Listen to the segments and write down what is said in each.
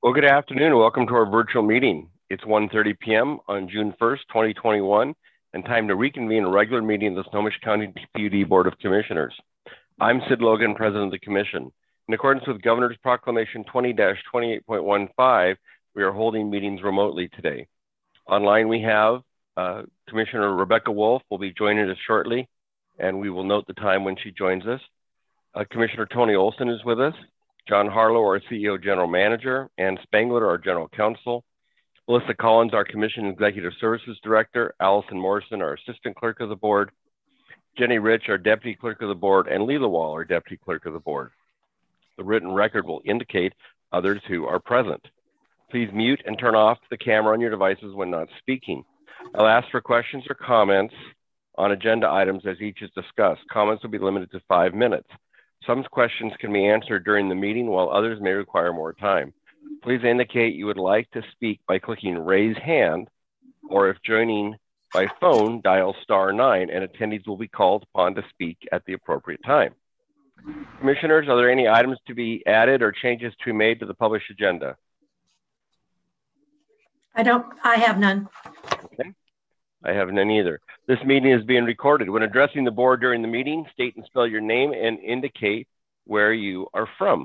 Well, good afternoon and welcome to our virtual meeting. It's 1:30 p.m. on June 1st, 2021, and time to reconvene a regular meeting of the Snohomish County PUD Board of Commissioners. I'm Sid Logan, President of the Commission. In accordance with Governor's Proclamation 20-28.15, we are holding meetings remotely today. Online we have Commissioner Rebecca Wolf will be joining us shortly, and we will note the time when she joins us. Commissioner Tony Olson is with us. John Harlow, our CEO General Manager, Ann Spangler, our General Counsel, Melissa Collins, our Commission Executive Services Director, Allison Morrison, our Assistant Clerk of the Board, Jenny Rich, our Deputy Clerk of the Board, and Leela Wall, our Deputy Clerk of the Board. The written record will indicate others who are present. Please mute and turn off the camera on your devices when not speaking. I'll ask for questions or comments on agenda items as each is discussed. Comments will be limited to 5 minutes. Some questions can be answered during the meeting, while others may require more time. Please indicate you would like to speak by clicking raise hand, or if joining by phone, dial *9, and attendees will be called upon to speak at the appropriate time. Commissioners, are there any items to be added or changes to be made to the published agenda? I have none. Okay. I have none either. This meeting is being recorded. When addressing the board during the meeting, state and spell your name and indicate where you are from.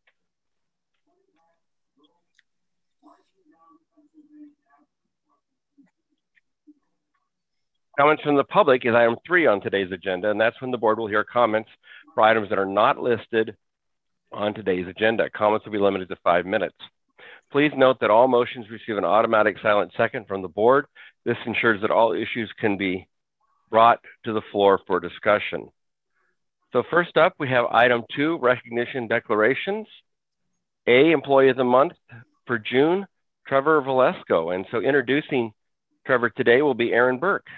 Comments from the public is item 3 on today's agenda, and that's when the board will hear comments for items that are not listed on today's agenda. Comments will be limited to 5 minutes. Please note that all motions receive an automatic silent second from the board. This ensures that all issues can be brought to the floor for discussion. So first up, we have item 2, recognition declarations. Employee of the Month for June, Trevor Valesco. And so introducing Trevor today will be Aaron Burke.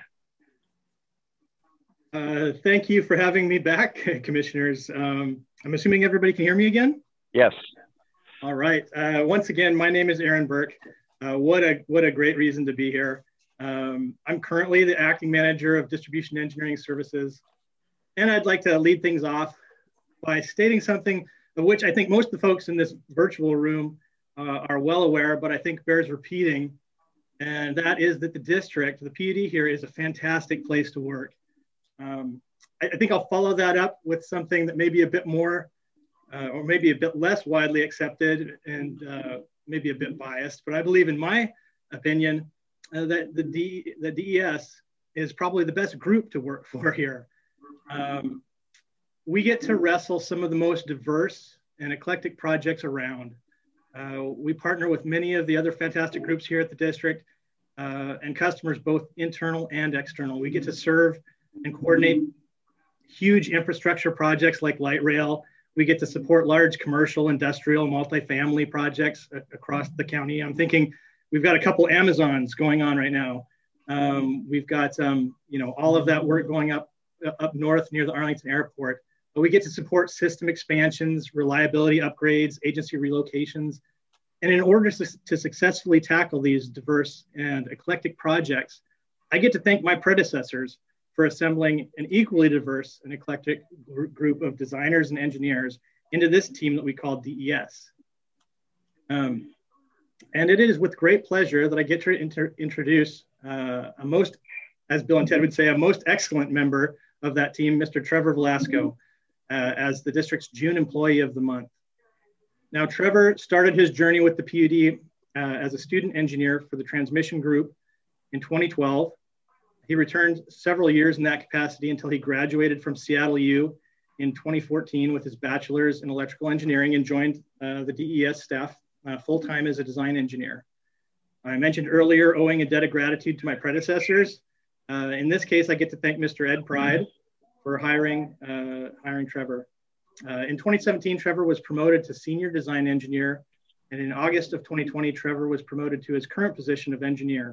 Thank you for having me back, Commissioners. I'm assuming everybody can hear me again? Yes. All right. Once again, my name is Aaron Burke. What a great reason to be here. I'm currently the Acting Manager of Distribution Engineering Services, and I'd like to lead things off by stating something of which I think most of the folks in this virtual room are well aware, but I think bears repeating, and that is that the district, the PUD here, is a fantastic place to work. I think I'll follow that up with something that may be a bit more or maybe a bit less widely accepted and maybe a bit biased, but I believe, in my opinion, that the DES is probably the best group to work for here. We get to wrestle some of the most diverse and eclectic projects around. We partner with many of the other fantastic groups here at the district and customers, both internal and external. We get to serve and coordinate huge infrastructure projects like light rail. We get to support large commercial, industrial, multifamily projects across the county. I'm thinking we've got a couple Amazons going on right now. We've got all of that work going up north near the Arlington Airport. But we get to support system expansions, reliability upgrades, agency relocations. And in order to successfully tackle these diverse and eclectic projects, I get to thank my predecessors for assembling an equally diverse and eclectic group of designers and engineers into this team that we call DES. And it is with great pleasure that I get to introduce as Bill and Ted would say, a most excellent member of that team, Mr. Trevor Valesco, as the district's June Employee of the Month. Now, Trevor started his journey with the PUD as a student engineer for the transmission group in 2012. He returned several years in that capacity until he graduated from Seattle U in 2014 with his bachelor's in electrical engineering and joined the DES staff full-time as a design engineer. I mentioned earlier owing a debt of gratitude to my predecessors. In this case, I get to thank Mr. Ed Pride for hiring Trevor. In 2017, Trevor was promoted to senior design engineer, and in August of 2020, Trevor was promoted to his current position of engineer.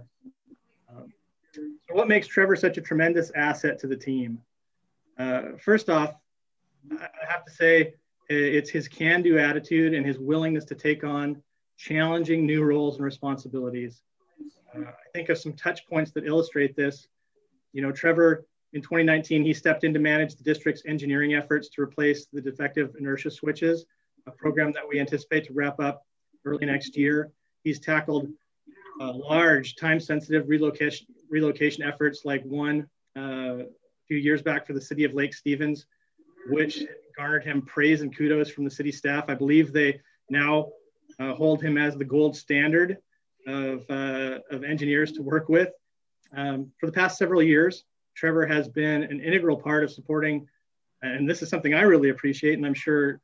So what makes Trevor such a tremendous asset to the team? First off, I have to say it's his can-do attitude and his willingness to take on challenging new roles and responsibilities. I think of some touch points that illustrate this. Trevor, in 2019, he stepped in to manage the district's engineering efforts to replace the defective inertia switches, a program that we anticipate to wrap up early next year. He's tackled large, time-sensitive relocation efforts, like one a few years back for the city of Lake Stevens, which garnered him praise and kudos from the city staff. I believe they now hold him as the gold standard of engineers to work with. For the past several years, Trevor has been an integral part of supporting, and this is something I really appreciate, and I'm sure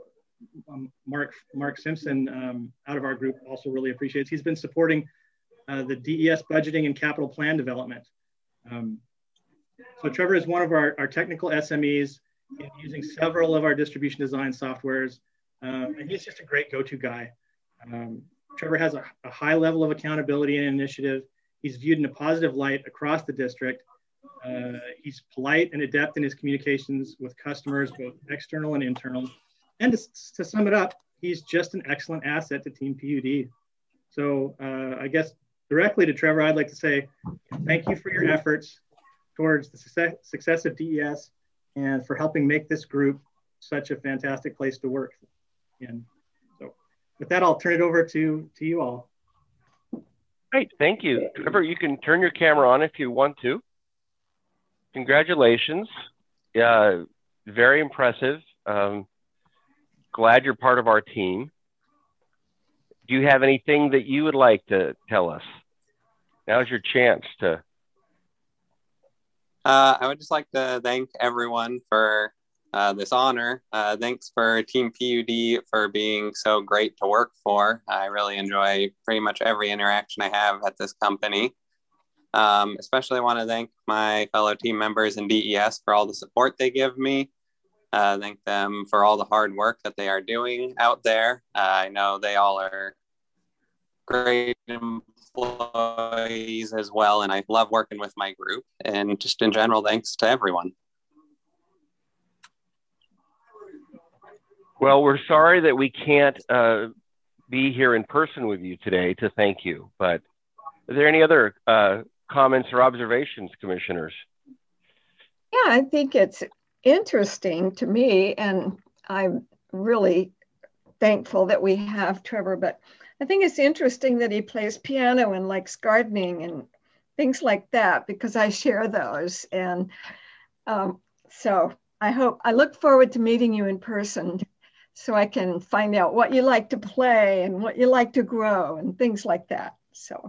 Mark Simpson out of our group also really appreciates. He's been supporting the DES budgeting and capital plan development. So Trevor is one of our technical SMEs in using several of our distribution design softwares, and he's just a great go-to guy. Trevor has a high level of accountability and initiative. He's viewed in a positive light across the district. He's polite and adept in his communications with customers, both external and internal. And to sum it up, he's just an excellent asset to Team PUD. So I guess directly to Trevor, I'd like to say thank you for your efforts towards the success of DES and for helping make this group such a fantastic place to work. And so with that, I'll turn it over to you all. Great, thank you. Trevor, you can turn your camera on if you want to. Congratulations. Very impressive. Glad you're part of our team. Do you have anything that you would like to tell us? Now's your chance to. I would just like to thank everyone for this honor. Thanks for Team PUD for being so great to work for. I really enjoy pretty much every interaction I have at this company. Especially want to thank my fellow team members in DES for all the support they give me. Thank them for all the hard work that they are doing out there. I know they all are great employees as well, and I love working with my group. And just in general, thanks to everyone. Well, we're sorry that we can't be here in person with you today to thank you, but are there any other comments or observations, commissioners? Yeah, I think it's interesting to me, and I'm really thankful that we have Trevor, but I think it's interesting that he plays piano and likes gardening and things like that, because I share those. And so I look forward to meeting you in person so I can find out what you like to play and what you like to grow and things like that. So.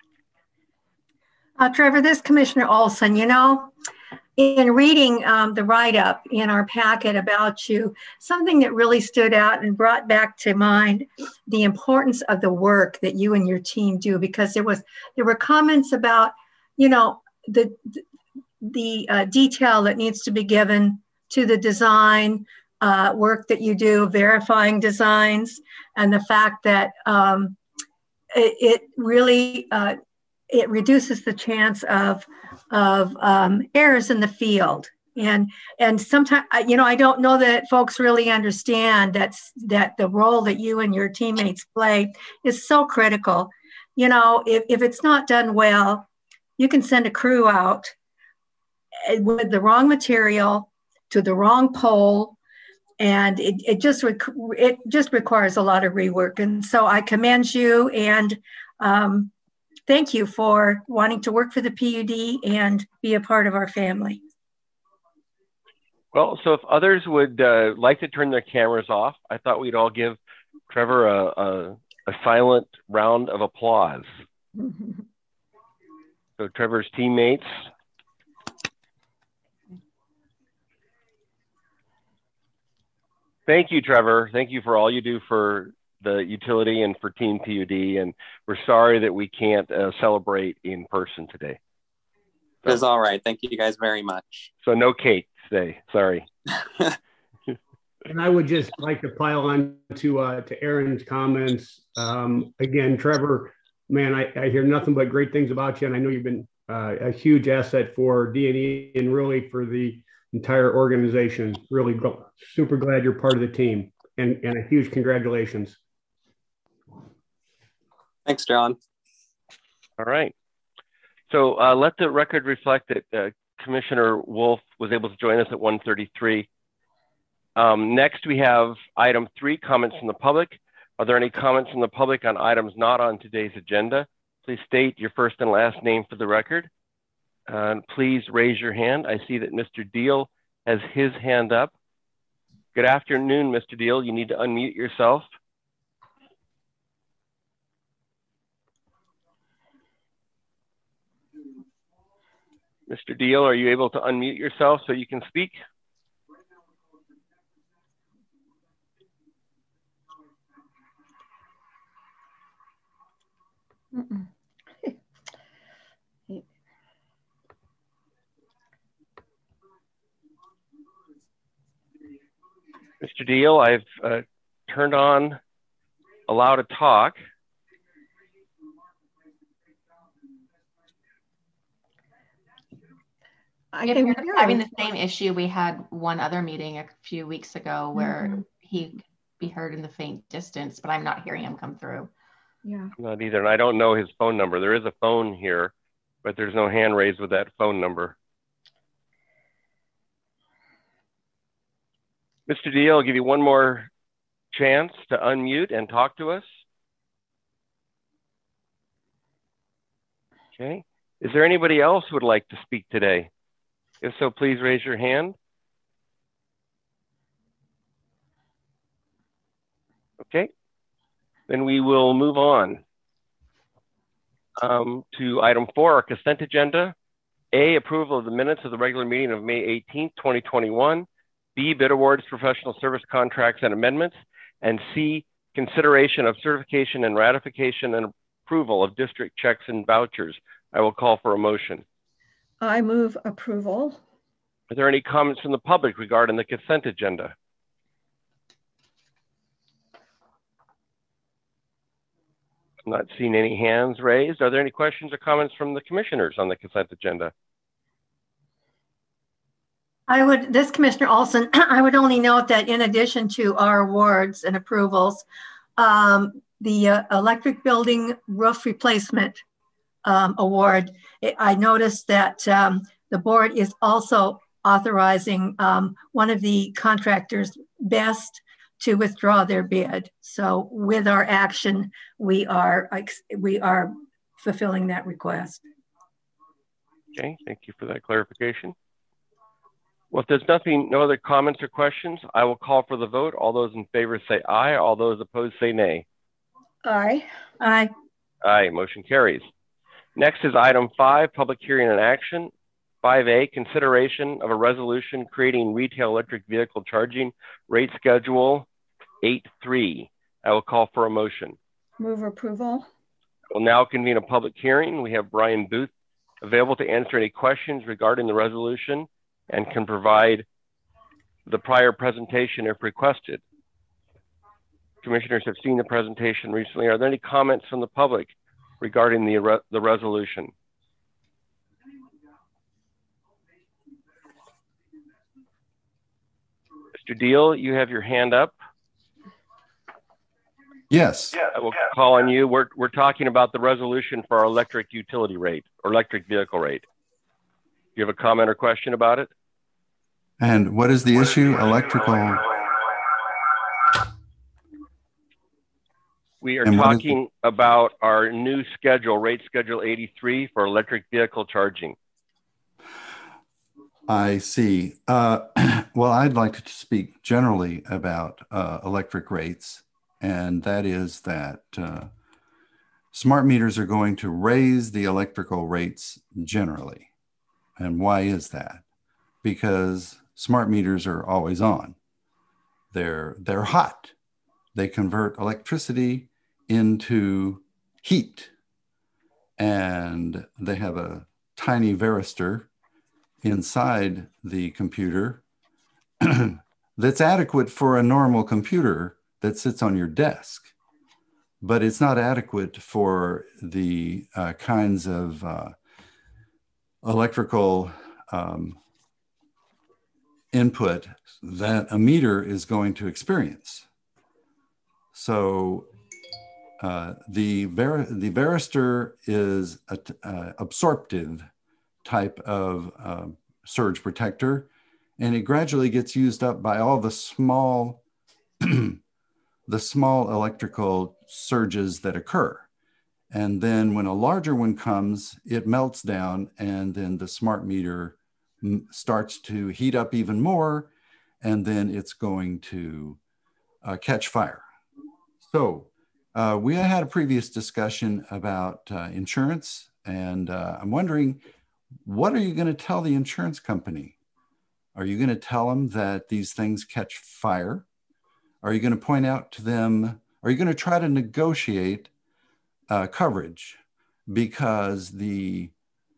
Trevor, this is Commissioner Olson. You know, in reading the write-up in our packet about you, something that really stood out and brought back to mind the importance of the work that you and your team do, because there were comments about, you know, the detail that needs to be given to the design work that you do, verifying designs, and the fact that it really it reduces the chance of errors in the field. And sometimes, you know, I don't know that folks really understand that the role that you and your teammates play is so critical. You know, if it's not done well, you can send a crew out with the wrong material to the wrong pole, and it just requires a lot of rework. And so I commend you, and thank you for wanting to work for the PUD and be a part of our family. Well, so if others would like to turn their cameras off, I thought we'd all give Trevor a silent round of applause. So Trevor's teammates. Thank you, Trevor. Thank you for all you do for the utility and for Team PUD. And we're sorry that we can't celebrate in person today. So, It's all right. Thank you guys very much. So no cake today. Sorry. And I would just like to pile on to Aaron's comments. Again, Trevor, man, I hear nothing but great things about you, and I know you've been a huge asset for D&E and really for the entire organization. Really super glad you're part of the team, and a huge congratulations. Thanks, John. All right. So let the record reflect that Commissioner Wolf was able to join us at 1:33. Next, we have item 3, comments from the public. Are there any comments from the public on items not on today's agenda? Please state your first and last name for the record. Please raise your hand. I see that Mr. Deal has his hand up. Good afternoon, Mr. Deal. You need to unmute yourself. Mr. Deal, are you able to unmute yourself so you can speak? Mr. Deal, I've turned on allow to talk. If you're having the same issue, we had one other meeting a few weeks ago where he could be heard in the faint distance, but I'm not hearing him come through. Yeah. Not either, and I don't know his phone number. There is a phone here, but there's no hand raised with that phone number. Mr. Deal, I'll give you one more chance to unmute and talk to us. Okay. Is there anybody else who would like to speak today? If so, please raise your hand. Okay. Then we will move on to item 4, our consent agenda. A, approval of the minutes of the regular meeting of May 18th, 2021. B, bid awards, professional service contracts and amendments. And C, consideration of certification and ratification and approval of district checks and vouchers. I will call for a motion. I move approval. Are there any comments from the public regarding the consent agenda? I'm not seeing any hands raised. Are there any questions or comments from the commissioners on the consent agenda? This Commissioner Olson, I would only note that in addition to our awards and approvals, the electric building roof replacement award, I noticed that the board is also authorizing one of the contractors, Best, to withdraw their bid. So with our action, we are fulfilling that request. Okay, thank you for that clarification. Well, if there's no other comments or questions, I will call for the vote. All those in favor say aye. All those opposed say nay. Aye. Aye. Aye, motion carries. Next is item 5, public hearing and action. 5A, consideration of a resolution creating retail electric vehicle charging rate schedule 8.3. I will call for a motion. Move approval. We'll now convene a public hearing. We have Brian Booth available to answer any questions regarding the resolution and can provide the prior presentation if requested. Commissioners have seen the presentation recently. Are there any comments from the public regarding the resolution? Mr. Deal, you have your hand up. Yes. I will call on you. We're talking about the resolution for our electric utility rate or electric vehicle rate. Do you have a comment or question about it? And what is the issue? Electrical. We are talking about our new schedule, rate schedule 83 for electric vehicle charging. I see. Well, I'd like to speak generally about electric rates, and that is that smart meters are going to raise the electrical rates generally. And why is that? Because smart meters are always on. They're hot. They convert electricity into heat. And they have a tiny varistor inside the computer that's adequate for a normal computer that sits on your desk. But it's not adequate for the kinds of electrical input that a meter is going to experience. So the varistor is an absorptive type of surge protector, and it gradually gets used up by all the small the small electrical surges that occur. And then when a larger one comes, it melts down, and then the smart meter starts to heat up even more, and then it's going to catch fire. So we had a previous discussion about insurance, and I'm wondering, what are you going to tell the insurance company? Are you going to tell them that these things catch fire? Are you going to point out to them, are you going to try to negotiate coverage? Because the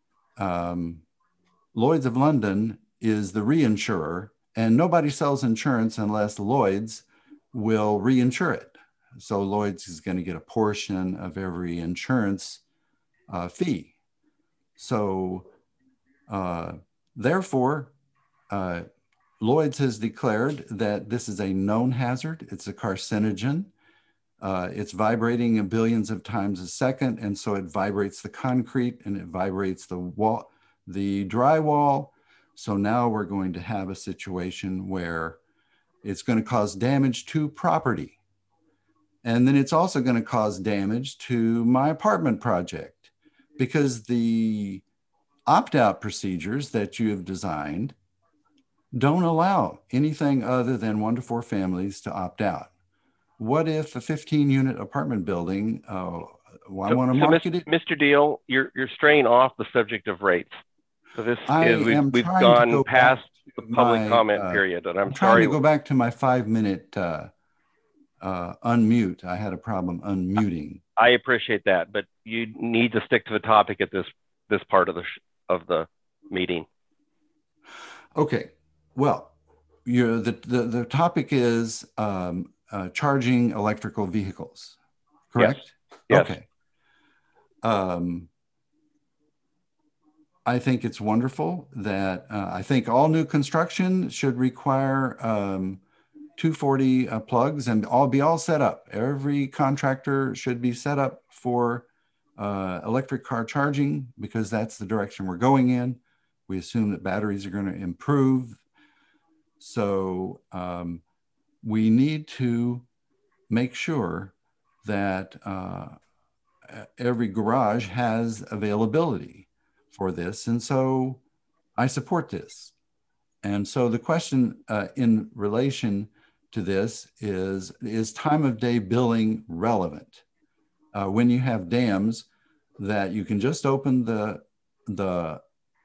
Lloyd's of London is the reinsurer, and nobody sells insurance unless Lloyd's will reinsure it. So Lloyd's is going to get a portion of every insurance fee. So therefore, Lloyd's has declared that this is a known hazard. It's a carcinogen. It's vibrating billions of times a second, and so it vibrates the concrete and it vibrates the wall, the drywall. So now we're going to have a situation where it's going to cause damage to property. And then it's also going to cause damage to my apartment project, because the opt-out procedures that you have designed don't allow anything other than 1 to 4 families to opt out. What if a 15-unit apartment building, I want to market it? Mr. Deal, you're straying off the subject of rates. So this we've gone past the public comment period, and I'm trying to go back to my 5-minute unmute. I had a problem unmuting. I appreciate that, but you need to stick to the topic at this part of the meeting. Okay. Well, the topic is charging electrical vehicles, correct? Yes. Okay. I think it's wonderful that I think all new construction should require 240 plugs and be all set up. Every contractor should be set up for electric car charging, because that's the direction we're going in. We assume that batteries are going to improve. So we need to make sure that every garage has availability for this. And so I support this. And so the question in relation to this is time of day billing relevant? When you have dams that you can just open the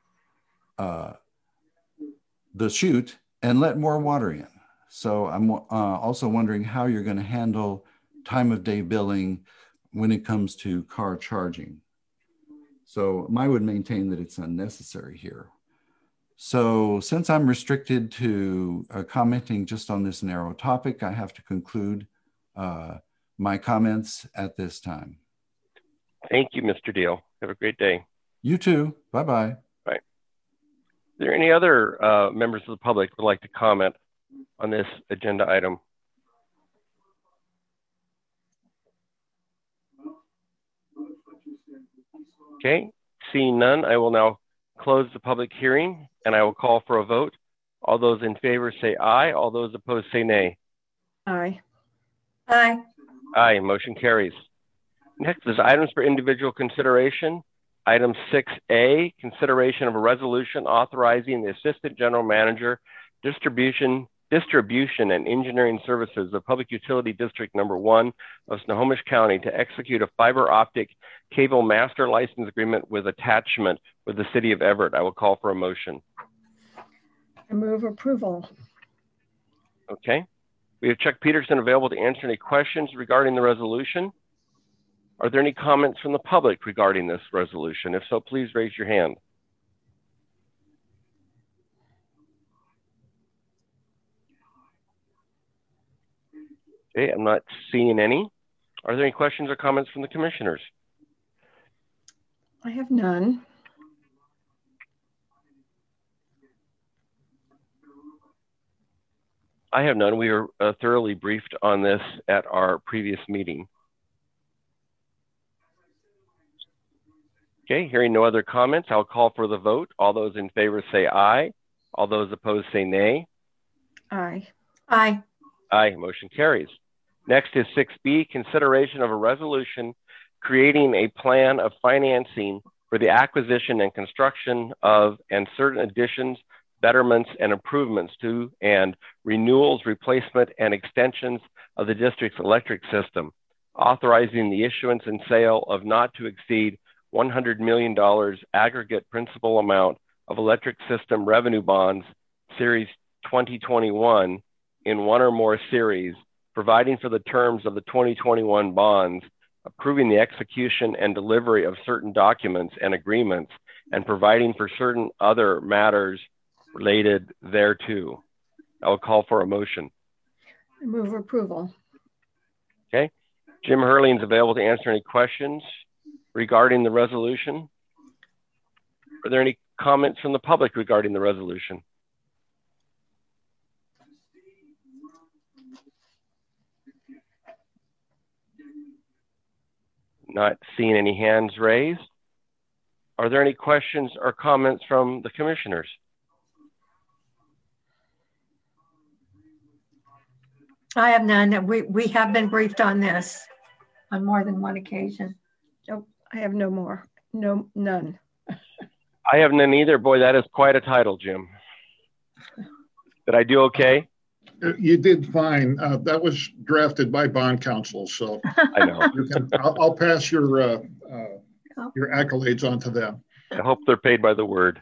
chute and let more water in. So I'm also wondering how you're going to handle time of day billing when it comes to car charging. So I would maintain that it's unnecessary here. So since I'm restricted to commenting just on this narrow topic, I have to conclude my comments at this time. Thank you, Mr. Deal. Have a great day. You too. Bye-bye. Bye. Is there any other members of the public who would like to comment on this agenda item? Okay, seeing none, I will now close the public hearing and I will call for a vote. All those in favor say aye. All those opposed say nay. Aye. Aye. Aye, motion carries. Next is items for individual consideration. Item 6A, consideration of a resolution authorizing the Assistant General Manager, Distribution and Engineering Services of Public Utility District Number 1 of Snohomish County to execute a fiber optic cable master license agreement with attachment with the City of Everett. I will call for a motion. I move approval. Okay. We have Chuck Peterson available to answer any questions regarding the resolution. Are there any comments from the public regarding this resolution? If so, please raise your hand. Okay, I'm not seeing any. Are there any questions or comments from the commissioners? I have none. I have none. We were thoroughly briefed on this at our previous meeting. Okay, hearing no other comments, I'll call for the vote. All those in favor say aye. All those opposed say nay. Aye. Aye. Aye, motion carries. Next is 6B, consideration of a resolution creating a plan of financing for the acquisition and construction of and certain additions, betterments, and improvements to and renewals, replacement, and extensions of the district's electric system, authorizing the issuance and sale of not to exceed $100 million aggregate principal amount of electric system revenue bonds, Series 2021, in one or more series, providing for the terms of the 2021 bonds, approving the execution and delivery of certain documents and agreements, and providing for certain other matters related thereto. I will call for a motion. I move approval. Okay. Jim Hurling is available to answer any questions regarding the resolution. Are there any comments from the public regarding the resolution? Not seeing any hands raised. Are there any questions or comments from the commissioners? I have none. We have been briefed on this on more than one occasion. Nope, I have no more. No, none. I have none either. Boy, that is quite a title, Jim. Did I do okay? You did fine. That was drafted by bond counsel, so I know. I'll pass your accolades on to them. I hope they're paid by the word.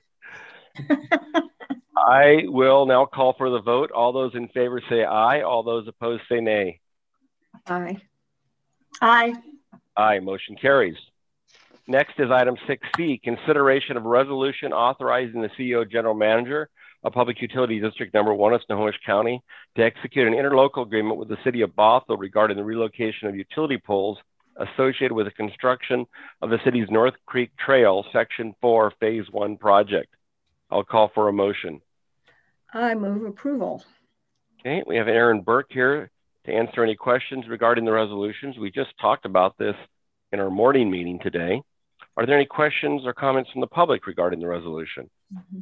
I will now call for the vote. All those in favor say aye. All those opposed say nay. Aye. Aye. Aye, motion carries. Next is item 6C, consideration of resolution authorizing the CEO General Manager of Public Utility District Number 1 of Snohomish County to execute an interlocal agreement with the City of Bothell regarding the relocation of utility poles associated with the construction of the city's North Creek Trail Section 4 Phase 1 project. I'll call for a motion. I move approval. Okay, we have Aaron Burke here to answer any questions regarding the resolutions. We just talked about this in our morning meeting today. Are there any questions or comments from the public regarding the resolution? Mm-hmm.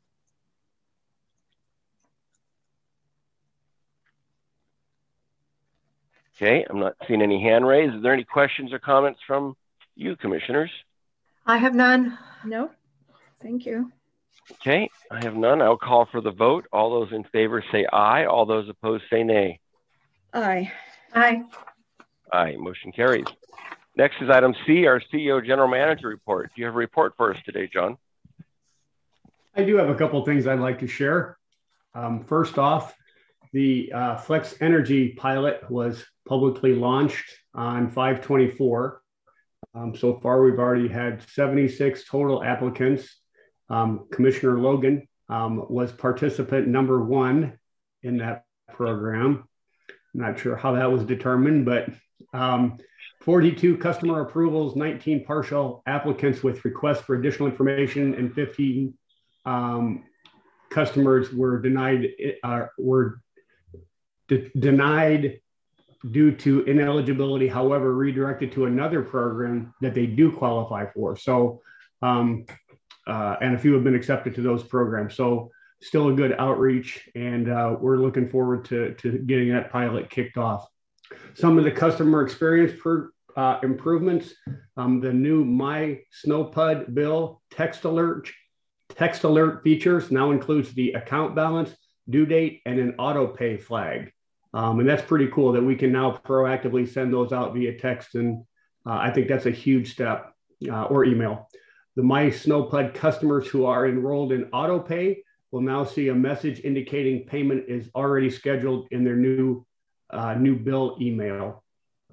Okay, I'm not seeing any hand raised. Is there any questions or comments from you, commissioners? I have none. No, thank you. Okay, I have none. I'll call for the vote. All those in favor say aye. All those opposed say nay. Aye. Aye. Aye, motion carries. Next is item C, our CEO General Manager report. Do you have a report for us today, John? I do have a couple of things I'd like to share. First off, the Flex Energy pilot was publicly launched on 5/24. So far, we've already had 76 total applicants. Commissioner Logan was participant number 1 in that program. I'm not sure how that was determined, but 42 customer approvals, 19 partial applicants with requests for additional information, and 15 customers were denied denied due to ineligibility, however, redirected to another program that they do qualify for. So, and a few have been accepted to those programs. So still a good outreach, and we're looking forward to getting that pilot kicked off. Some of the customer experience improvements, the new My SnowPud bill text alert features now includes the account balance, due date, and an auto pay flag. And that's pretty cool that we can now proactively send those out via text. And I think that's a huge step, or email. The My SnowPud customers who are enrolled in auto pay will now see a message indicating payment is already scheduled in their new bill email.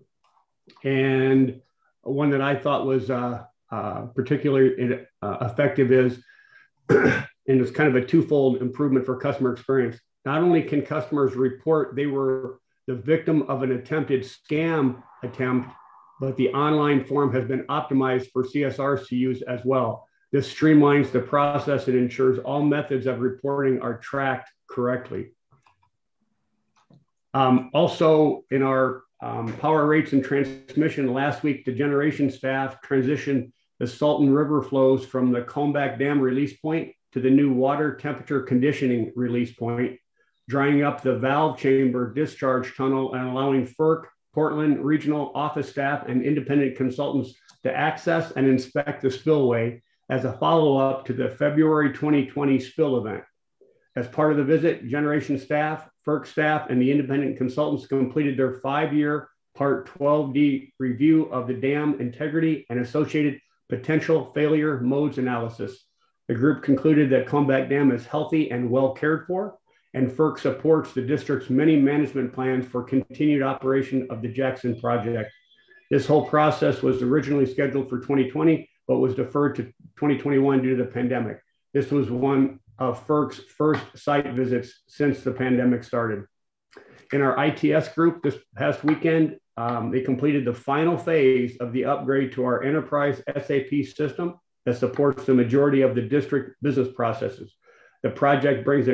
And one that I thought was particularly effective is, and it's kind of a twofold improvement for customer experience. Not only can customers report they were the victim of an attempted scam attempt, but the online form has been optimized for CSRs to use as well. This streamlines the process and ensures all methods of reporting are tracked correctly. Also, in our power rates and transmission last week, the generation staff transitioned the Salton River flows from the Combach Dam release point to the new water temperature conditioning release point, drying up the valve chamber discharge tunnel and allowing FERC Portland regional office staff and independent consultants to access and inspect the spillway as a follow-up to the February 2020 spill event. As part of the visit, Generation staff, FERC staff, and the independent consultants completed their 5-year Part 12D review of the dam integrity and associated potential failure modes analysis. The group concluded that Comeback Dam is healthy and well cared for, and FERC supports the district's many management plans for continued operation of the Jackson project. This whole process was originally scheduled for 2020, but was deferred to 2021 due to the pandemic. This was one of FERC's first site visits since the pandemic started. In our ITS group this past weekend, they completed the final phase of the upgrade to our enterprise SAP system that supports the majority of the district business processes. The project brings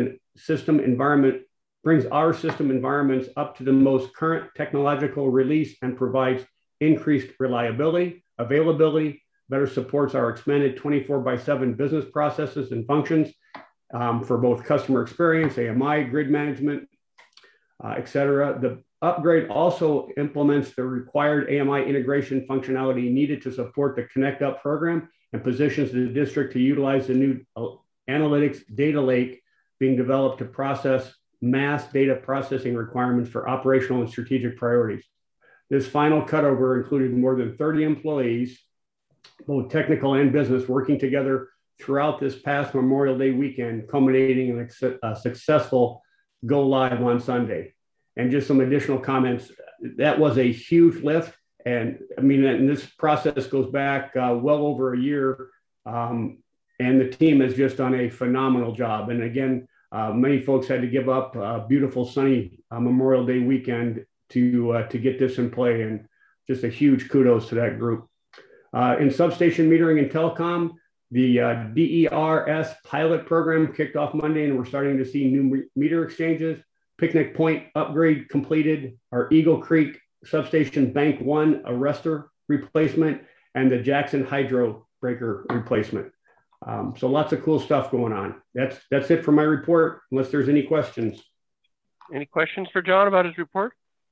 our system environments up to the most current technological release and provides increased reliability, availability, better supports our expanded 24/7 business processes and functions for both customer experience, AMI, grid management, et cetera. The upgrade also implements the required AMI integration functionality needed to support the Connect Up program and positions the district to utilize the new analytics data lake being developed to process mass data processing requirements for operational and strategic priorities. This final cutover included more than 30 employees, both technical and business, working together throughout this past Memorial Day weekend, culminating in a successful go live on Sunday. And just some additional comments, that was a huge lift. And I mean, and this process goes back well over a year. And the team has just done a phenomenal job. And again, many folks had to give up a beautiful sunny Memorial Day weekend to get this in play. And just a huge kudos to that group. In substation metering and telecom, the DERS pilot program kicked off Monday, and we're starting to see new meter exchanges. Picnic Point upgrade completed, our Eagle Creek substation bank 1 arrestor replacement, and the Jackson hydro breaker replacement. So lots of cool stuff going on. That's it for my report, unless there's any questions. Any questions for John about his report?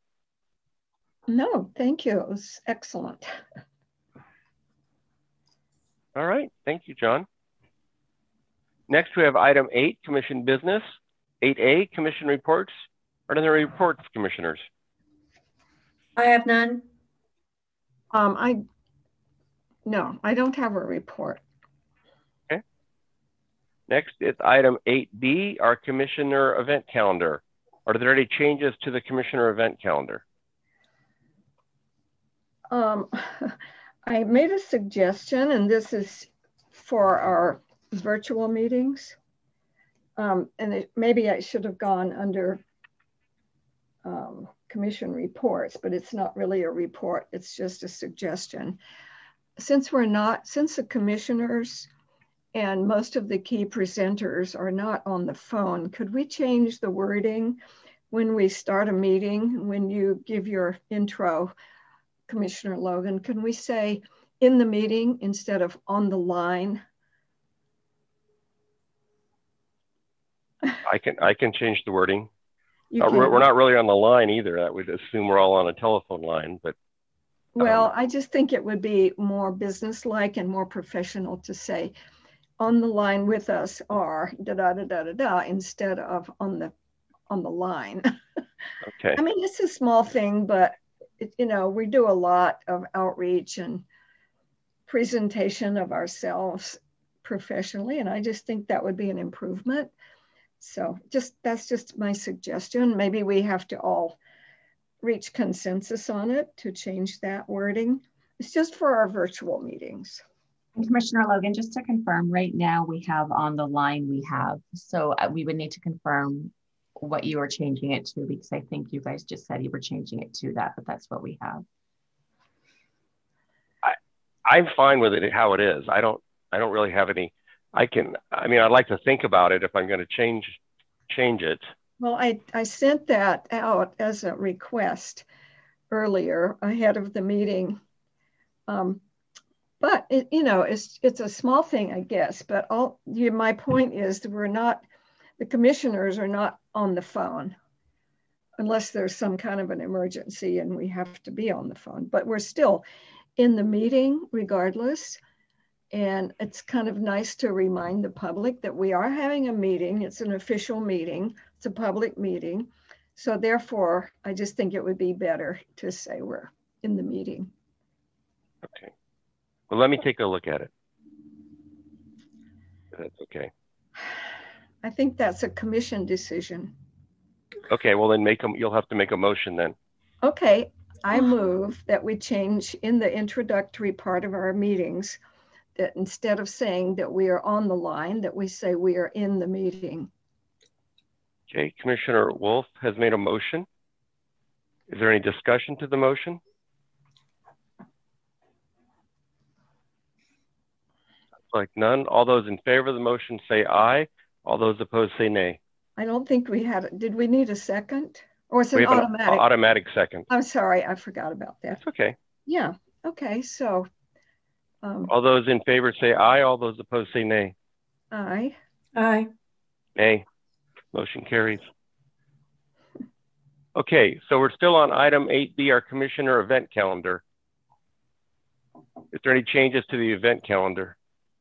No, thank you. It was excellent. All right, thank you, John. Next, we have item 8, commission business. 8A, commission reports. Are there any reports, commissioners? I have none. No, I don't have a report. Okay. Next, it's item 8B, our commissioner event calendar. Are there any changes to the commissioner event calendar? I made a suggestion, and this is for our virtual meetings. And maybe I should have gone under commission reports, but it's not really a report. It's just a suggestion. Since the commissioners and most of the key presenters are not on the phone, could we change the wording when we start a meeting, when you give your intro, Commissioner Logan, can we say in the meeting instead of on the line? I can change the wording. We're not really on the line either. That would assume we're all on a telephone line, but. Well, I just think it would be more business-like and more professional to say on the line with us are da-da-da-da-da-da instead of on the line. Okay. I mean, it's a small thing, but we do a lot of outreach and presentation of ourselves professionally, and I just think that would be an improvement. So that's just my suggestion. Maybe we have to all reach consensus on it to change that wording. It's just for our virtual meetings. And Commissioner Logan, just to confirm, right now we have on the line so we would need to confirm what you are changing it to, because I think you guys just said you were changing it to that, but that's what we have. I'm fine with it how it is. I don't really have any. I'd like to think about it if I'm going to change it. Well, I sent that out as a request earlier ahead of the meeting. But it's a small thing, I guess, but my point is that the commissioners are not on the phone. unless there's some kind of an emergency and we have to be on the phone, but we're still in the meeting regardless. And it's kind of nice to remind the public that we are having a meeting. It's an official meeting. It's a public meeting. So therefore, I just think it would be better to say we're in the meeting. Okay. Well, let me take a look at it. If that's okay. I think that's a commission decision. Okay, well then you'll have to make a motion then. Okay, I move that we change in the introductory part of our meetings that instead of saying that we are on the line, that we say we are in the meeting. Okay, Commissioner Wolf has made a motion. Is there any discussion to the motion? Like none. All those in favor of the motion say aye. All those opposed say nay. I don't think we had, did we need a second? Or it's an automatic? Automatic second. I'm sorry, I forgot about that. That's okay. Yeah, okay, so. All those in favor say aye. All those opposed say nay. Aye. Aye. Nay. Motion carries. Okay, so we're still on item 8B, our commissioner event calendar. Is there any changes to the event calendar?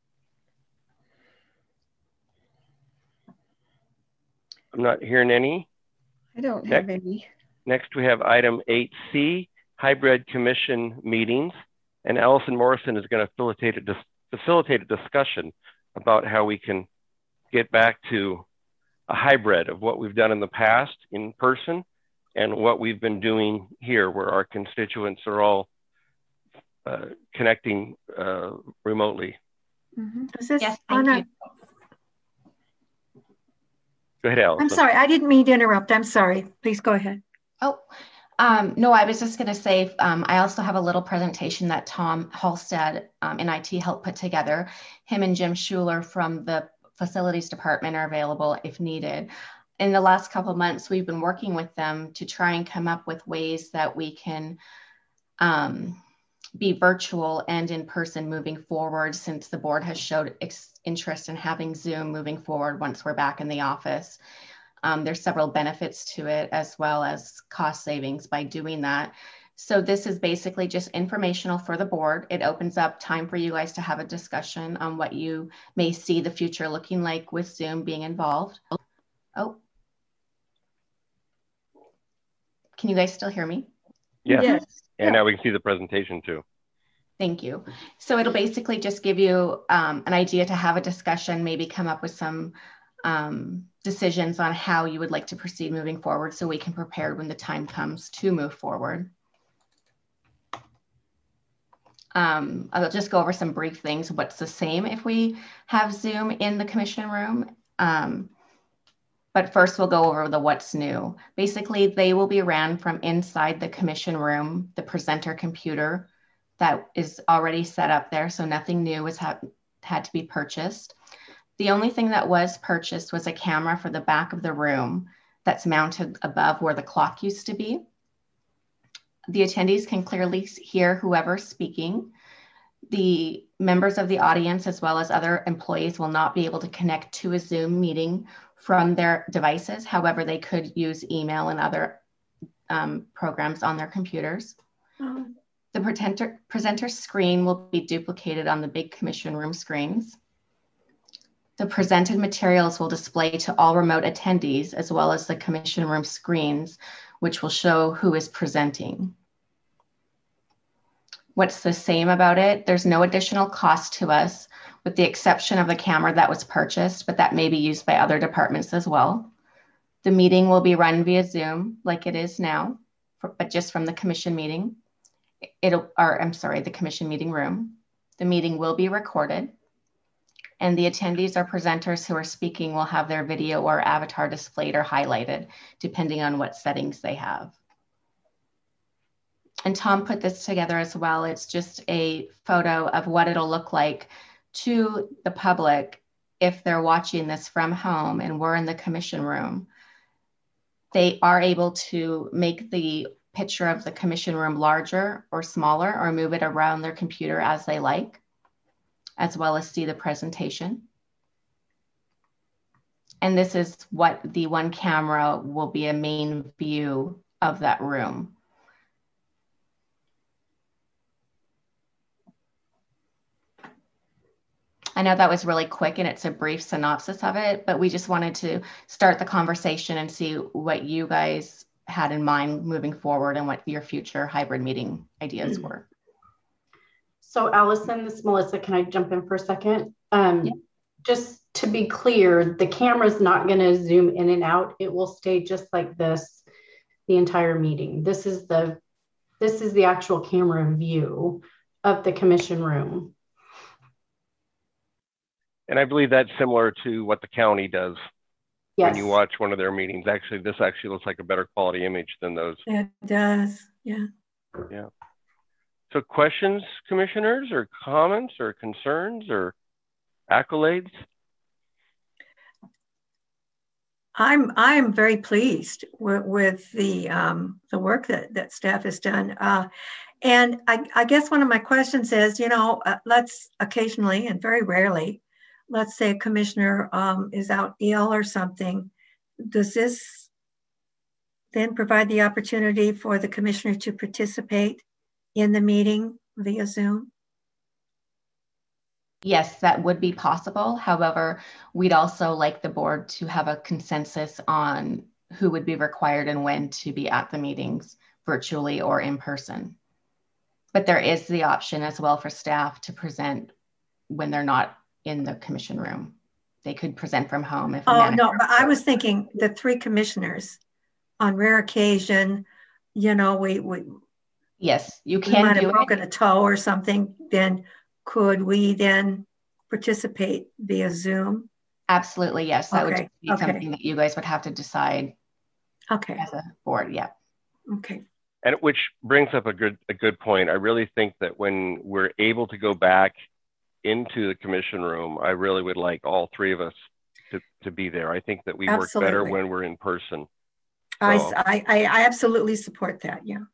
I'm not hearing any. I don't have any. Next, we have item 8C, hybrid commission meetings. And Allison Morrison is going to facilitate a discussion about how we can get back to a hybrid of what we've done in the past in person and what we've been doing here, where our constituents are all connecting remotely. Mm-hmm. Yes, thank you. Go ahead, Allison. I'm sorry, I didn't mean to interrupt. I'm sorry. Please go ahead. Oh, no, I was just going to say, I also have a little presentation that Tom Halstead in IT helped put together. Him and Jim Schuler from the facilities department are available if needed. In the last couple of months, we've been working with them to try and come up with ways that we can be virtual and in person moving forward, since the board has showed interest in having Zoom moving forward once we're back in the office. There's several benefits to it, as well as cost savings by doing that. So this is basically just informational for the board. It opens up time for you guys to have a discussion on what you may see the future looking like with Zoom being involved. Oh, can you guys still hear me? Yes. Yes. And now we can see the presentation too. Thank you. So it'll basically just give you an idea to have a discussion, maybe come up with some decisions on how you would like to proceed moving forward, so we can prepare when the time comes to move forward. I'll just go over some brief things. What's the same if we have Zoom in the commission room? But first we'll go over the what's new. Basically, they will be ran from inside the commission room, the presenter computer that is already set up there. So nothing new has had to be purchased. The only thing that was purchased was a camera for the back of the room that's mounted above where the clock used to be. The attendees can clearly hear whoever's speaking. The members of the audience, as well as other employees, will not be able to connect to a Zoom meeting from their devices. However, they could use email and other programs on their computers. Oh. The presenter screen will be duplicated on the big commission room screens. The presented materials will display to all remote attendees, as well as the commission room screens, which will show who is presenting. What's the same about it? There's no additional cost to us, with the exception of the camera that was purchased, but that may be used by other departments as well. The meeting will be run via Zoom like it is now, but just from the commission meeting. The commission meeting room. The meeting will be recorded, and the attendees or presenters who are speaking will have their video or avatar displayed or highlighted, depending on what settings they have. And Tom put this together as well. It's just a photo of what it'll look like to the public if they're watching this from home and we're in the commission room. They are able to make the picture of the commission room larger or smaller, or move it around their computer as they like, as well as see the presentation. And this is what the one camera will be a main view of that room. I know that was really quick and it's a brief synopsis of it, but we just wanted to start the conversation and see what you guys had in mind moving forward and what your future hybrid meeting ideas were. So Allison, this is Melissa. Can I jump in for a second? Yeah. Just to be clear, the camera's not going to zoom in and out. It will stay just like this the entire meeting. This is the actual camera view of the commission room. And I believe that's similar to what the county does. Yes. When you watch one of their meetings. Actually, this actually looks like a better quality image than those. It does, yeah. Yeah. So questions, commissioners, or comments, or concerns, or accolades? I'm very pleased with the work that staff has done. And I guess one of my questions is, let's occasionally and very rarely, let's say a commissioner is out ill or something. Does this then provide the opportunity for the commissioner to participate in the meeting via Zoom? Yes, that would be possible. However, we'd also like the board to have a consensus on who would be required and when to be at the meetings, virtually or in person. But there is the option as well for staff to present when they're not in the commission room. They could present from home. If no, but I was thinking the three commissioners, on rare occasion, yes, you we can might do have it. broken a toe or something, then could we then participate via Zoom? Absolutely, yes. That would Okay, be okay. something that you guys would have to decide Okay, as a board. Yeah. okay. And which brings up a good point. I really think that when we're able to go back into the commission room, I really would like all three of us to be there. I think that we work better Absolutely. when we're in person. I absolutely support that, yeah.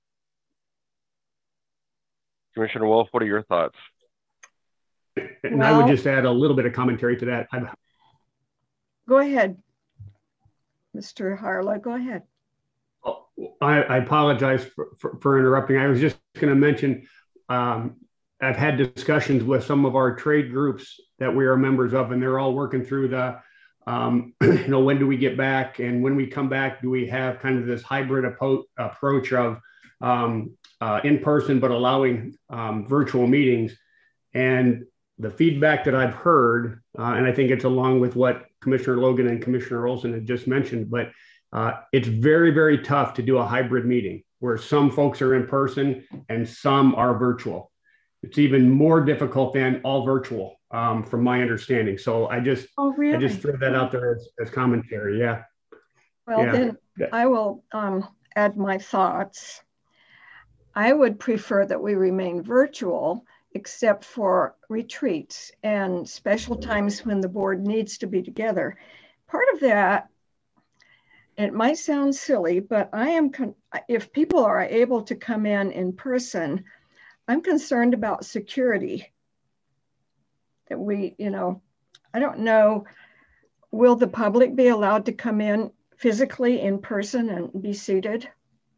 Commissioner Wolf, what are your thoughts? And I would just add a little bit of commentary to that. Go ahead, Mr. Harlow, go ahead. I apologize for interrupting. I was just going to mention, I've had discussions with some of our trade groups that we are members of, and they're all working through the, when do we get back? And when we come back, do we have kind of this hybrid approach of in person, but allowing virtual meetings? And the feedback that I've heard, and I think it's along with what Commissioner Logan and Commissioner Olson had just mentioned, but it's very, very tough to do a hybrid meeting where some folks are in person and some are virtual. It's even more difficult than all virtual, from my understanding. So I just threw that out there as commentary. Yeah. Well, then I will add my thoughts. I would prefer that we remain virtual, except for retreats and special times when the board needs to be together. Part of that, it might sound silly, but if people are able to come in person, I'm concerned about security. That I don't know, will the public be allowed to come in physically in person and be seated?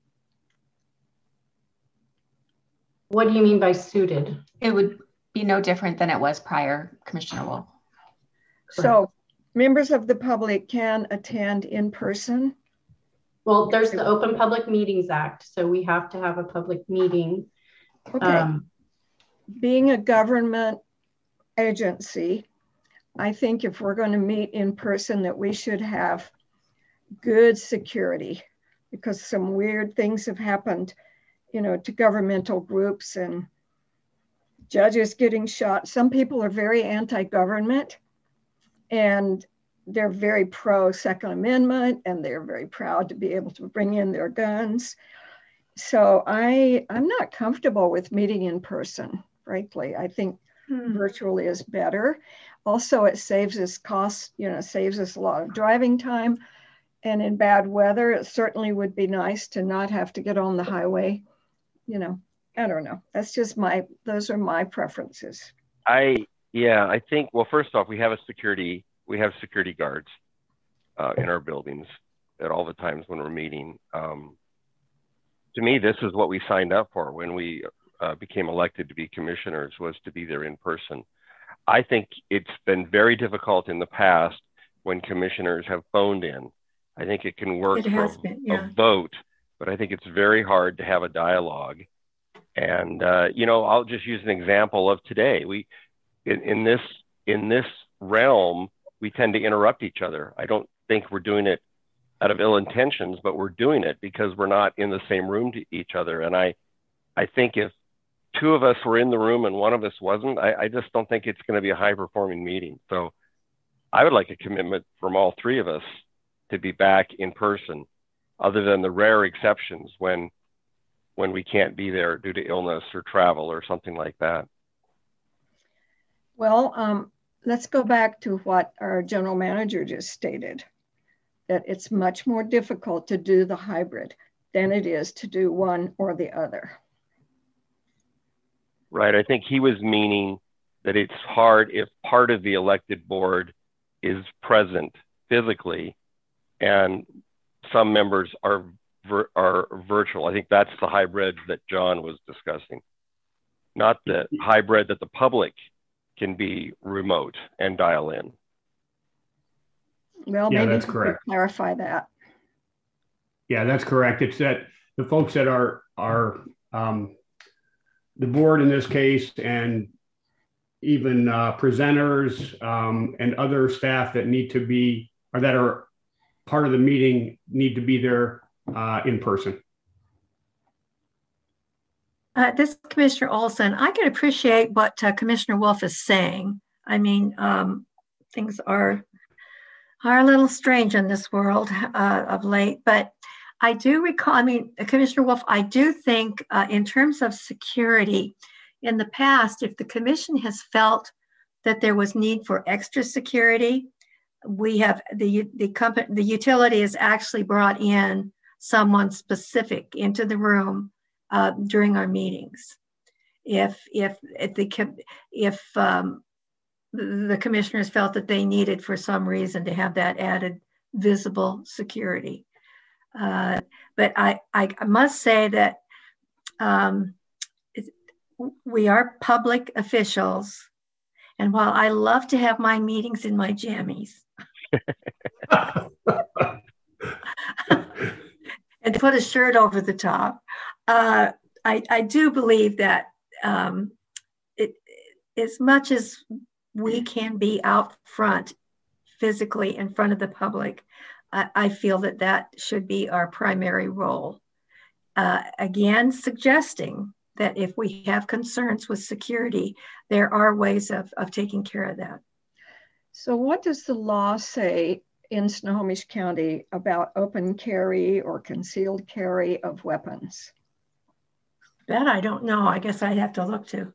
What do you mean by suited? It would be no different than it was prior, Commissioner Wolf. So members of the public can attend in person? Well, there's the Open Public Meetings Act, so we have to have a public meeting. Okay. Being a government agency, I think if we're going to meet in person that we should have good security, because some weird things have happened, to governmental groups and judges getting shot. Some people are very anti-government and they're very pro Second Amendment and they're very proud to be able to bring in their guns. So I'm not comfortable with meeting in person, frankly. I think virtually is better. Also, it saves us costs, saves us a lot of driving time. And in bad weather, it certainly would be nice to not have to get on the highway. I don't know. That's just those are my preferences. I think, well, first off, we have security guards. in our buildings at all the times when we're meeting. To me, this is what we signed up for when we became elected to be commissioners, was to be there in person. I think it's been very difficult in the past when commissioners have phoned in. I think it can work for a vote, but I think it's very hard to have a dialogue. And you know, I'll just use an example of today. In this realm, we tend to interrupt each other. I don't think we're doing it out of ill intentions, but we're doing it because we're not in the same room to each other. And I think if two of us were in the room and one of us wasn't, I just don't think it's going to be a high performing meeting. So I would like a commitment from all three of us to be back in person, other than the rare exceptions when we can't be there due to illness or travel or something like that. Well, let's go back to what our general manager just stated, that it's much more difficult to do the hybrid than it is to do one or the other. Right. I think he was meaning that it's hard if part of the elected board is present physically and some members are virtual. I think that's the hybrid that John was discussing, not the hybrid that the public can be remote and dial in. Well, yeah, maybe that's correct. Clarify that. Yeah, that's correct. It's that the folks that are the board in this case, and even presenters and other staff that need to be, or that are part of the meeting, need to be there in person. This is Commissioner Olson. I can appreciate what Commissioner Wolf is saying. I mean, things are a little strange in this world of late, but I do recall, I mean, Commissioner Wolf, I do think in terms of security, in the past, if the commission has felt that there was need for extra security, we have the utility has actually brought in someone specific into the room during our meetings. If the commissioners felt that they needed for some reason to have that added visible security. But I must say that we are public officials, and while I love to have my meetings in my jammies and put a shirt over the top, I do believe that as much as we can be out front physically in front of the public, I feel that that should be our primary role. Again, suggesting that if we have concerns with security, there are ways of taking care of that. So what does the law say in Snohomish County about open carry or concealed carry of weapons? That I don't know. I guess I'd have to look to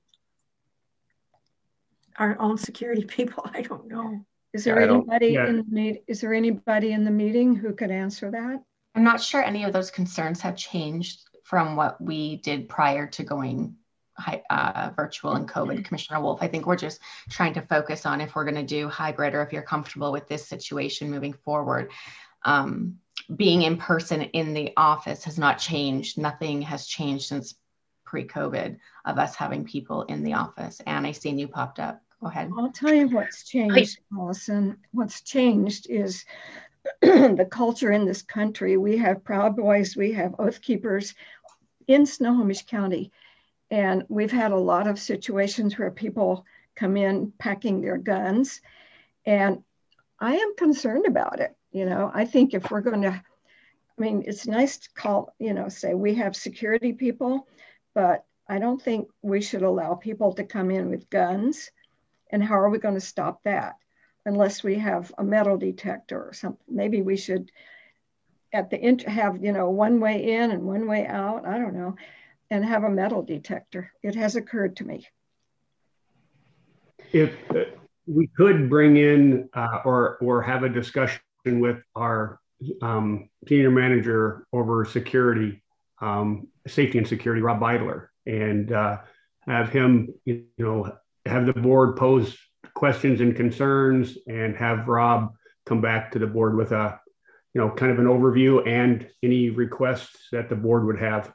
our own security people. I don't know. Is there anybody in the meeting who could answer that? I'm not sure any of those concerns have changed from what we did prior to going virtual and COVID, Commissioner Wolf. I think we're just trying to focus on if we're going to do hybrid or if you're comfortable with this situation moving forward. Being in person in the office has not changed. Nothing has changed since pre-COVID of us having people in the office. And I seen you popped up. Go ahead. I'll tell you what's changed, Allison. What's changed is the culture in this country. We have Proud Boys, we have Oath Keepers in Snohomish County. And we've had a lot of situations where people come in packing their guns. And I am concerned about it. You know, I think if we're going to, I mean, it's nice to call, you know, say we have security people, but I don't think we should allow people to come in with guns. And how are we going to stop that? Unless we have a metal detector or something. Maybe we should at the end have, you know, one way in and one way out. I don't know. And have a metal detector. It has occurred to me. If we could bring in or have a discussion with our senior manager over security, safety and security, Rob Beidler, and have him, have the board pose questions and concerns, and have Rob come back to the board with a, kind of an overview and any requests that the board would have.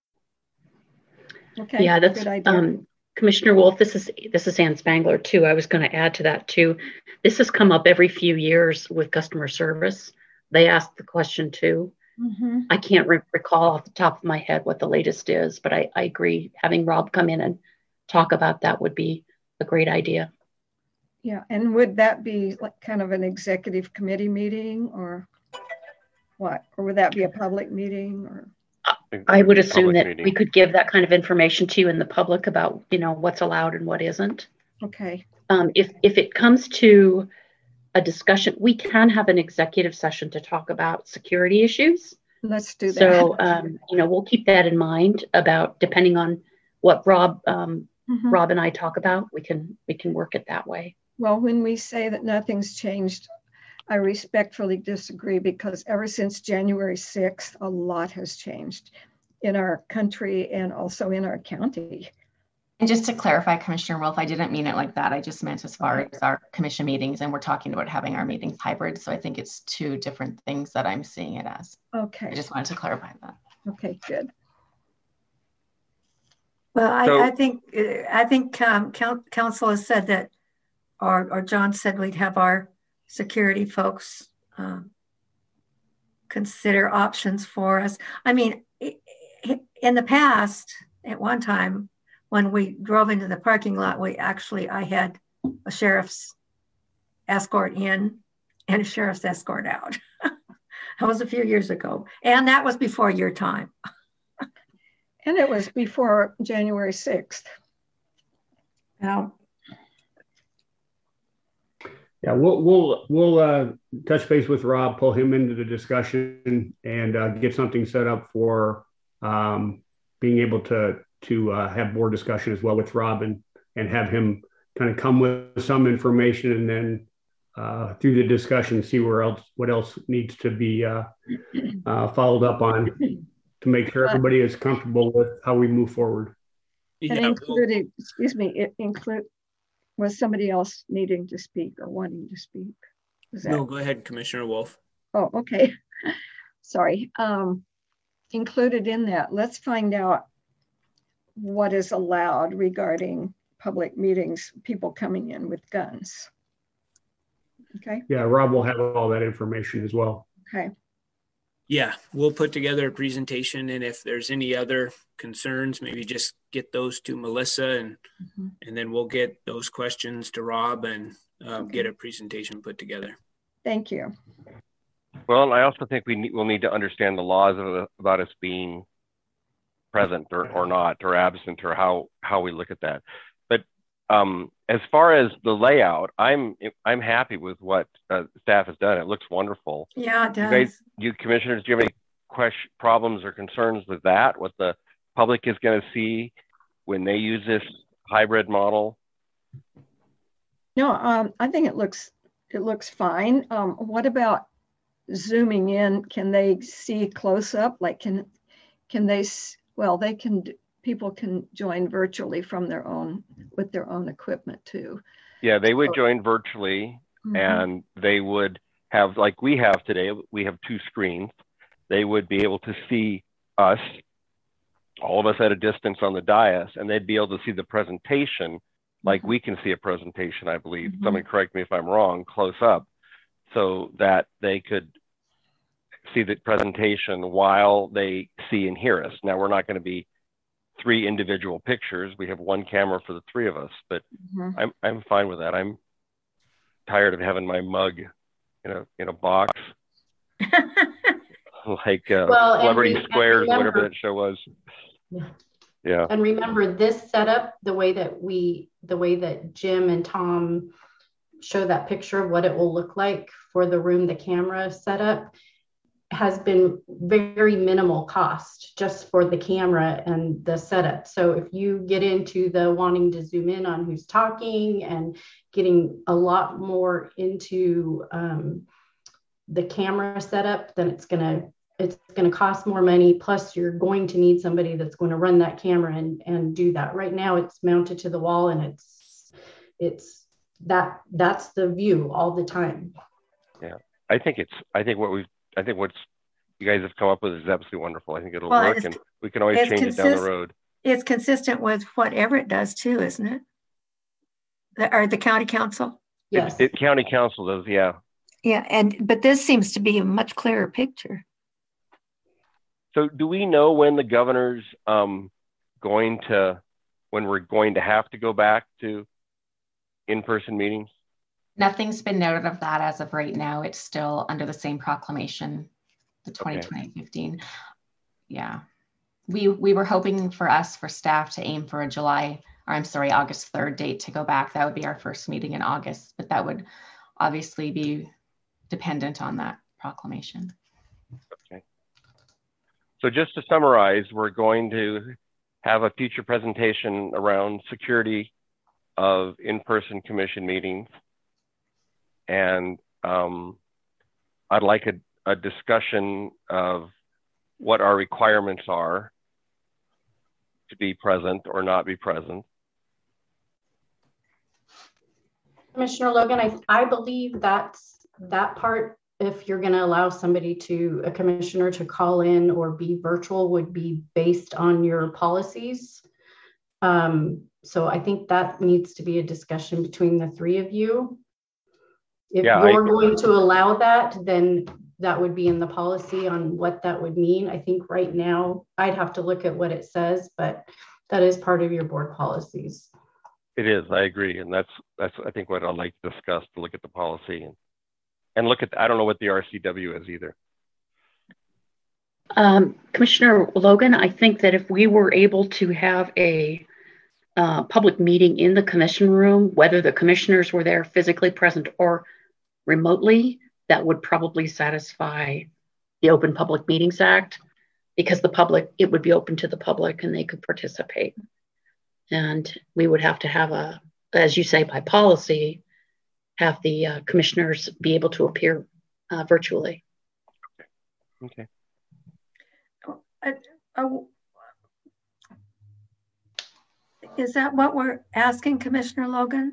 Okay. Yeah, that's good idea. Commissioner Wolf. This is Ann Spangler too. I was going to add to that too. This has come up every few years with customer service. They ask the question too. Mm-hmm. I can't recall off the top of my head what the latest is, but I agree. Having Rob come in and talk about that would be a great idea. Yeah, and would that be like kind of an executive committee meeting or what? Or would that be a public meeting? Or I would assume that meeting. we could give that kind of information to you in the public about, what's allowed and what isn't. okay. If it comes to a discussion, we can have an executive session to talk about security issues. Let's do that. So, we'll keep that in mind about depending on what Rob Rob and I talk about, we can work it that way. Well, when we say that nothing's changed, I respectfully disagree because ever since January 6th, a lot has changed in our country and also in our county. And just to clarify, Commissioner Wolf, I didn't mean it like that. I just meant as far as our commission meetings, and we're talking about having our meetings hybrid. So I think it's two different things that I'm seeing it as. Okay. I just wanted to clarify that. Okay, good. Well, I think council has said that, or John said we'd have our security folks consider options for us. I mean, in the past, at one time, when we drove into the parking lot, I had a sheriff's escort in and a sheriff's escort out. That was a few years ago. And that was before your time. And it was before January 6th. Now, yeah, we'll touch base with Rob, pull him into the discussion, and get something set up for being able to have board discussion as well with Rob and have him kind of come with some information, and then through the discussion see what else needs to be followed up on to make sure everybody is comfortable with how we move forward. And was somebody else needing to speak or wanting to speak? No, go ahead, Commissioner Wolf. Oh, okay. Sorry. Included in that, let's find out what is allowed regarding public meetings, people coming in with guns. Okay. Yeah, Rob will have all that information as well. Okay. Yeah, we'll put together a presentation, and if there's any other concerns, maybe just get those to Melissa, and then we'll get those questions to Rob and get a presentation put together. Thank you. Well, I also think we'll need to understand the laws about us being present or not, or absent, or how we look at that. But as far as the layout, I'm happy with what staff has done. It looks wonderful. Yeah, it does. You commissioners, do you have any problems or concerns with that? What the public is going to see when they use this hybrid model? No, I think it looks fine. What about zooming in? Can they see close up? Like, can they? Well, they can. People can join virtually with their own equipment too. Yeah, they would join virtually, and they would have, like we have today, we have two screens. They would be able to see us, all of us at a distance on the dais, and they'd be able to see the presentation like we can see a presentation, I believe. Someone correct me if I'm wrong, close up, so that they could see the presentation while they see and hear us. Now, we're not going to be 3 individual pictures. We have 1 camera for the 3 of us, but I'm fine with that. I'm tired of having my mug in a box, like Celebrity Squares, whatever that show was. Yeah. And remember, this setup, the way that Jim and Tom show that picture of what it will look like for the room, the camera setup, has been very minimal cost just for the camera and the setup. So if you get into the wanting to zoom in on who's talking and getting a lot more into the camera setup, then it's gonna cost more money. Plus, you're going to need somebody that's going to run that camera and do that. Right now, it's mounted to the wall, and that's the view all the time. Yeah, I think what's you guys have come up with is absolutely wonderful. I think it'll work, and we can always change it down the road. It's consistent with what Everett does too, isn't it? Or the county council? Yes. County council does, yeah. Yeah, but this seems to be a much clearer picture. So do we know when the governor's when we're going to have to go back to in-person meetings? Nothing's been noted of that as of right now. It's still under the same proclamation, the 2020-15. Yeah. We were hoping for staff to aim for August 3rd date to go back. That would be our first meeting in August, but that would obviously be dependent on that proclamation. Okay. So just to summarize, we're going to have a future presentation around security of in-person commission meetings. And I'd like a discussion of what our requirements are to be present or not be present. Commissioner Logan, I believe that part, if you're going to allow a commissioner to call in or be virtual, would be based on your policies. So I think that needs to be a discussion between the three of you. If you're going to allow that, then that would be in the policy on what that would mean. I think right now I'd have to look at what it says, but that is part of your board policies. It is, I agree. And that's I think what I'd like to discuss, to look at the policy and look at, I don't know what the RCW is either. Commissioner Logan, I think that if we were able to have a public meeting in the commission room, whether the commissioners were there physically present or remotely, that would probably satisfy the Open Public Meetings Act, because it would be open to the public and they could participate. And we would have to have as you say, by policy, have the commissioners be able to appear virtually. Okay. Is that what we're asking, Commissioner Logan?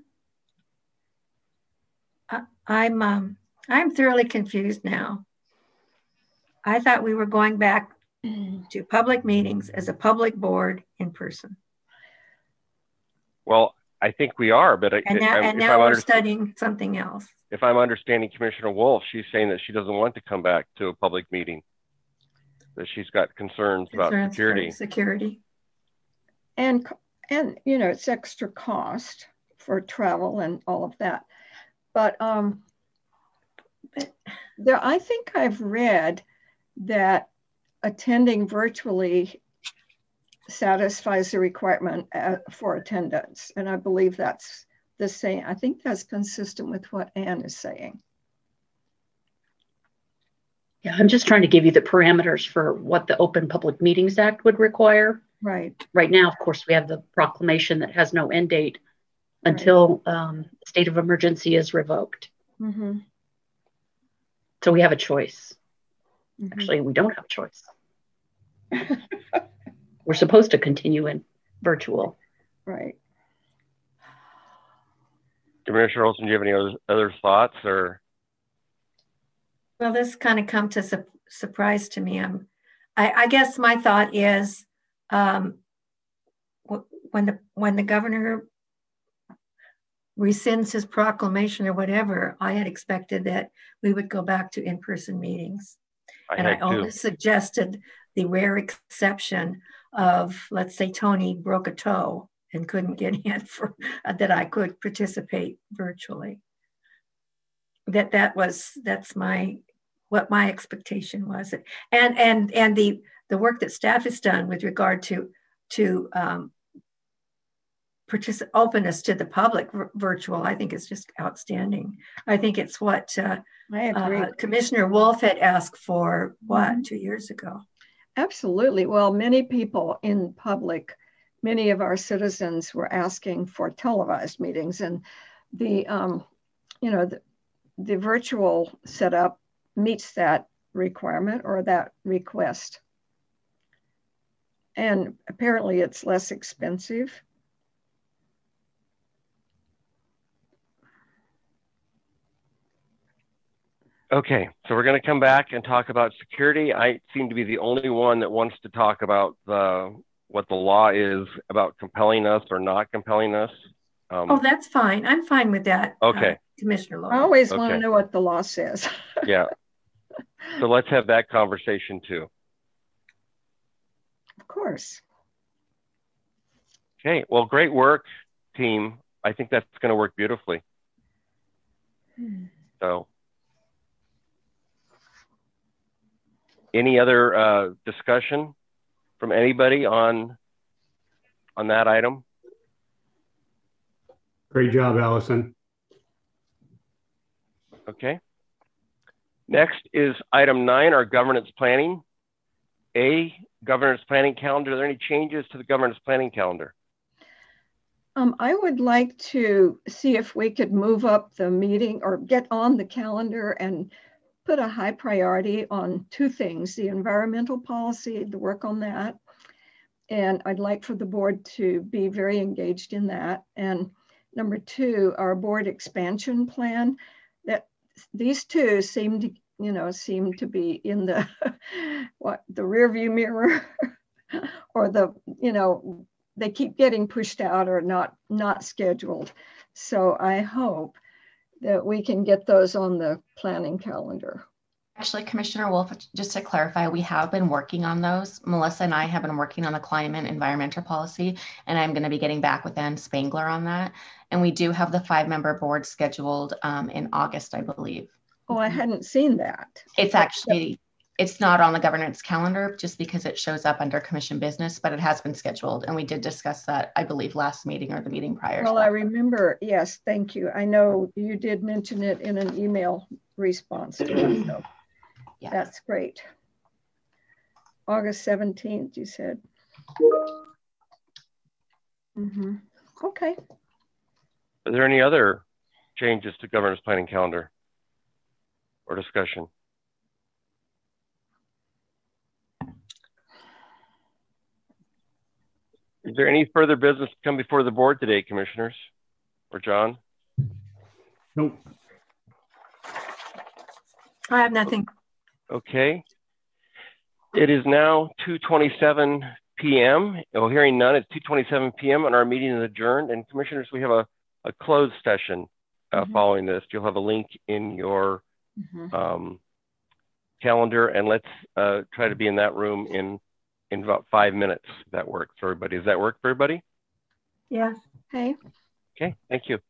I'm thoroughly confused now. I thought we were going back to public meetings as a public board in person. Well, I think we are, but now we're studying something else. If I'm understanding Commissioner Wolf, she's saying that she doesn't want to come back to a public meeting, that she's got concerns about security. And it's extra cost for travel and all of that. But I think I've read that attending virtually satisfies the requirement for attendance. And I believe that's the same. I think that's consistent with what Ann is saying. Yeah, I'm just trying to give you the parameters for what the Open Public Meetings Act would require. Right. Right now, of course, we have the proclamation that has no end date until state of emergency is revoked. Mm-hmm. So we have a choice. Mm-hmm. Actually, we don't have a choice. We're supposed to continue in virtual. Right. Commissioner Olson, do you have any other thoughts or? Well, this kind of come to surprise to me. I guess my thought is when the governor rescinds his proclamation or whatever, I had expected that we would go back to in-person meetings. I only suggested the rare exception of, let's say, Tony broke a toe and couldn't get in that I could participate virtually. That's what my expectation was. And the work that staff has done with regard to openness to the public virtual, I think is just outstanding. I think it's what Commissioner Wolf had asked for, 2 years ago? Absolutely. Well, many people in public, many of our citizens were asking for televised meetings, and the virtual setup meets that requirement or that request. And apparently it's less expensive. Okay, so we're going to come back and talk about security. I seem to be the only one that wants to talk about what the law is about compelling us or not compelling us. Oh, that's fine. I'm fine with that. Okay. Commissioner Logan. I always want to know what the law says. Yeah. So let's have that conversation too. Of course. Okay, well, great work, team. I think that's going to work beautifully. So, any other discussion from anybody on that item? Great job, Allison. Okay. Next is item 9, our governance planning. Governance planning calendar. Are there any changes to the governance planning calendar? I would like to see if we could move up the meeting or get on the calendar and put a high priority on 2 things, the environmental policy, the work on that. And I'd like for the board to be very engaged in that. And number 2, our board expansion plan. That these 2 seem to be in the the rearview mirror or they keep getting pushed out or not scheduled. So I hope that we can get those on the planning calendar. Actually, Commissioner Wolf, just to clarify, we have been working on those. Melissa and I have been working on the climate environmental policy, and I'm going to be getting back with Ann Spangler on that. And we do have the 5-member board scheduled in August, I believe. Oh, I hadn't seen that. It's actually, it's not on the governance calendar just because it shows up under commission business, but it has been scheduled. And we did discuss that, I believe, last meeting or the meeting prior. Well, I remember. Yes, thank you. I know you did mention it in an email response to us. So yeah. That's great. August 17th, you said. Okay. Are there any other changes to governance planning calendar or discussion? Is there any further business to come before the board today, commissioners or John? Nope. I have nothing. Okay. It is now 2:27 p.m. Well, hearing none, it's 2:27 p.m. and our meeting is adjourned. And commissioners, we have a closed session following this. You'll have a link in your calendar, and let's try to be in that room in about 5 minutes, if that works for everybody. Does that work for everybody? Yeah. Okay. Okay, thank you.